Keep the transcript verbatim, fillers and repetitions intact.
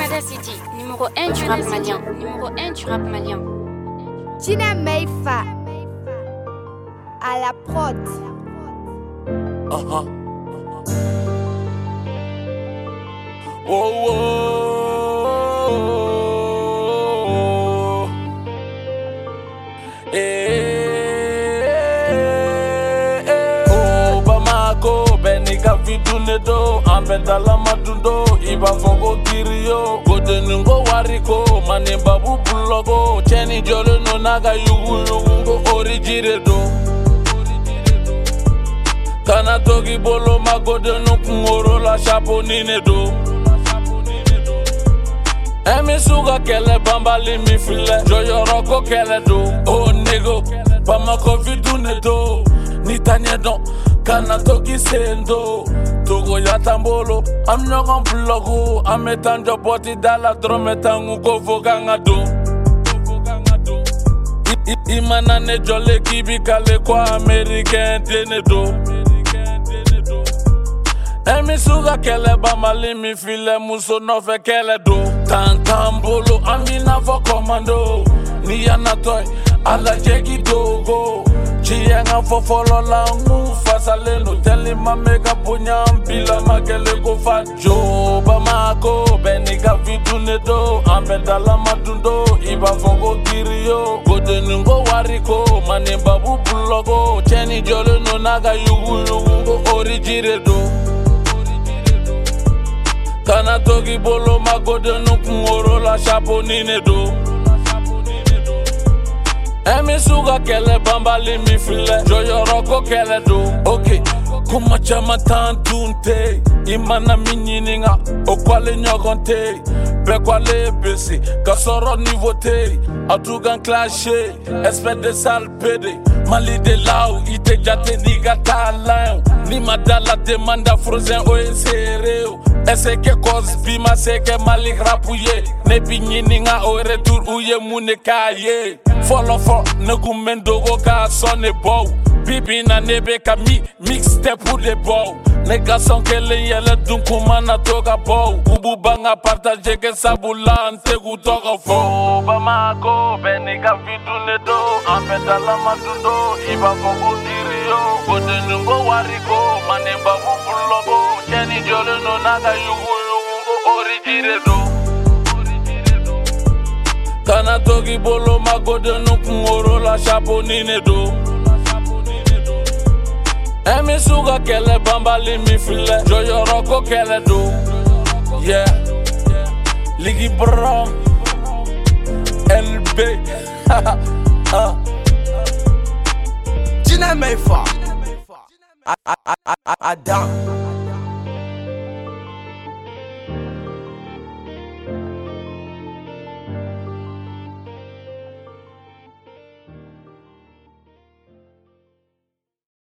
Mada City, numéro un du rap malien. Numéro un du rap malien. Gina Meifa à la prod. Uh-huh. Oh, oh, eh, eh, oh, Bamako, Benika Vidunedo, Ambedala Madundo, Iba Fogo Kirio, Godenungo Wariko, Manemba Bulogo, Cheni Jolo no Naga Yugu Yugu Origiredo. Kana togi bolo magode no kungoro la chapo nine do. Emi suga kele bambali mi file, joyoroko kele do. Oh nego, Bamako vidune do. Nitanye don, kana togi sendo. Togo yatambolo, am nyogon blogo. Ametanjo boti dala drometangu go voganga do. Imana ne jole kibi kale kwa American dene do. Emi suga kele bamali mi file muso nofe kele do. Tantambolo amina fo commando. Ni anatoy ala jegi dogo. Chienga fo folo la ngu fasaleno. Teli mamega punyam bila makele go fajo. Bamako beniga vidune do. Ambedala madundo iba fogo kirio. Godenungo wariko manemba bubulogo. Cheni jole no naga yugu yugu origire do. Kana togi bolo magode no kungoro la chapo nine do. Emi suga kele bambali mi file, joyoroko kele do. Okay, kuma chama tantunte, imana minyininga, okwale nyogonte, bekwale besi, kasoro nivote, atugan clashe, espèce de sale pédé, mali de lao, ite jate niga talent, ni madala demanda frozen oe sereo. Ese que cause bima se que malik rapouye. Ne binyininga au retour ouye moune kaye. Follow for ne gumendo go ka sonne bow. Bibi na nebe ka mi mixtape pour les bow. Ne garçon que le yele dunkumana toga bow. Ubu banga partage que sabula ante gu toga fo. Bamako beniga vidune do. Ambeda la madundo iba fogo kirio. Godenungo wariko manemba bubulogo. Cheni jole no naga yugu yugu origire do. Kana togi bolo magode no kungoro la chapo nine do. Emi suga kele bambali mi file, joyoroko kele do. Yeah, Ligi Brown, L B. Gina Meifa Adam.